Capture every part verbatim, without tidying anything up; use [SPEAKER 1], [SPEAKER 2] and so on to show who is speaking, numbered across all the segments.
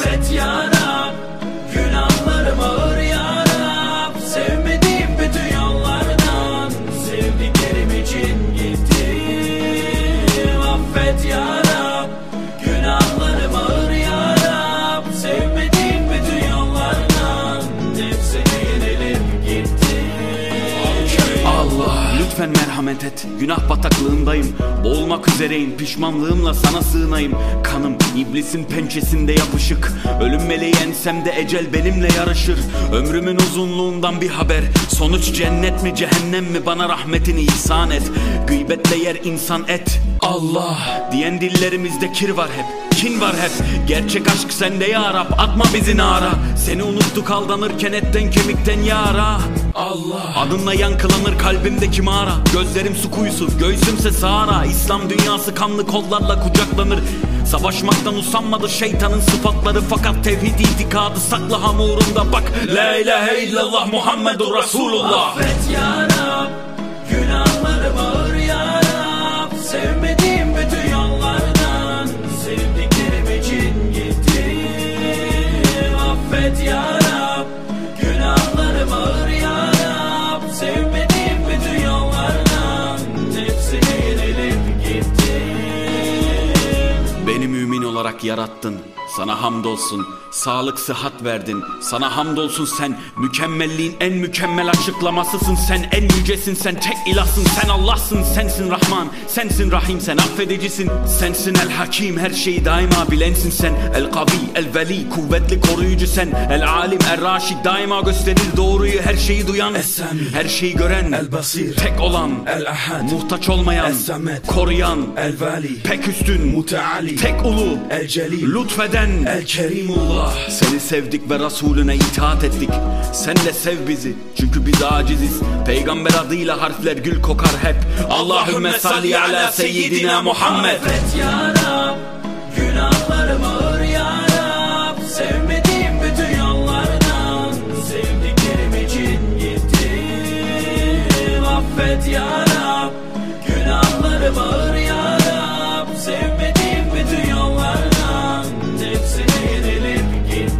[SPEAKER 1] Affet ya Rab, günahlarım ağır ya Rab. Sevmediğim bütün yollardan sevdiklerim için gittim. Affet ya Rab, günahlarım ağır ya Rab. Sevmediğim bütün yollardan hepsine yenilip gittim.
[SPEAKER 2] Allah, lütfen merhamet et, günah bataklığındayım. Boğulmak üzereyim, pişmanlığımla sana sığınayım. Kanım iblisin pençesinde yapışık. Ölüm meleği ensemde, ecel benimle yarışır. Ömrümün uzunluğundan bir haber. Sonuç cennet mi cehennem mi, bana rahmetini ihsan et. Gıybetle yer insan et Allah diyen dillerimizde kir var hep, kin var hep. Gerçek aşk sende ya Rab, atma bizi nara. Seni unuttuk aldanırken etten kemikten yara. Allah, adınla yankılanır kalbimdeki mağara. Gözlerim su kuyusu, göğsümse Sahara. İslam dünyası kanlı kollarla kucaklanır. Savaşmaktan usanmadı şeytanın sıfatları, fakat tevhid itikadı saklı hamurunda. Bak, la ilahe illallah Muhammedur Resulullah.
[SPEAKER 1] Affet ya Rab, günahlarım ağır ya Rab. Sevmediğim bütün yollardan sevdiklerim için gittim. Affet ya Rab, günahlarım ağır ya Rab. Sevmediğim bütün yollardan hepsine yenilip gittim.
[SPEAKER 2] Beni mümin olarak yarattın, sana hamdolsun. Sağlık sıhhat verdin, sana hamdolsun sen. Mükemmelliğin en mükemmel açıklamasısın sen. En yücesin sen, tek ilahsın sen, Allah'sın. Sensin Rahman, sensin Rahim, sen affedicisin. Sensin El Hakim, her şeyi daima bilensin sen. El Kavi, El Veli, kuvvetli koruyucu sen. El Alim, El Raşid, daima gösterir doğruyu, her şeyi duyan.
[SPEAKER 3] Es-Sami,
[SPEAKER 2] her şeyi gören.
[SPEAKER 3] El Basir,
[SPEAKER 2] tek olan.
[SPEAKER 3] El Ahad,
[SPEAKER 2] muhtaç olmayan.
[SPEAKER 3] Es-Samet,
[SPEAKER 2] koruyan.
[SPEAKER 3] El Vali,
[SPEAKER 2] pek üstün.
[SPEAKER 3] Muteali,
[SPEAKER 2] tek ulu.
[SPEAKER 3] El Celil,
[SPEAKER 2] lütfeden.
[SPEAKER 3] El Kerimullah.
[SPEAKER 2] Seni sevdik ve Resulüne itaat ettik. Sen de sev bizi, çünkü biz aciziz. Peygamber adıyla harfler gül kokar hep. Allahümme salli ala seyyidina Muhammed.
[SPEAKER 1] Affet ya Rab, günahlarım ağır ya Rab. Sevmediğim bütün yollardan sevdiklerim için gittim. Affet ya Rab, günahlarım ağır ya Rab. Sevmediğim bütün yollardan hepsine yenilip gittim.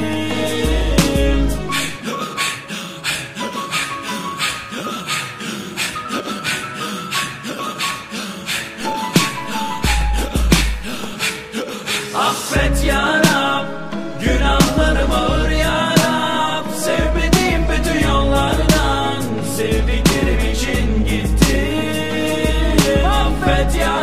[SPEAKER 1] Affet ya Rab, günahlarım ağır ya Rab. Sevmediğim bütün yollardan sevdiklerim için gittim. Affet ya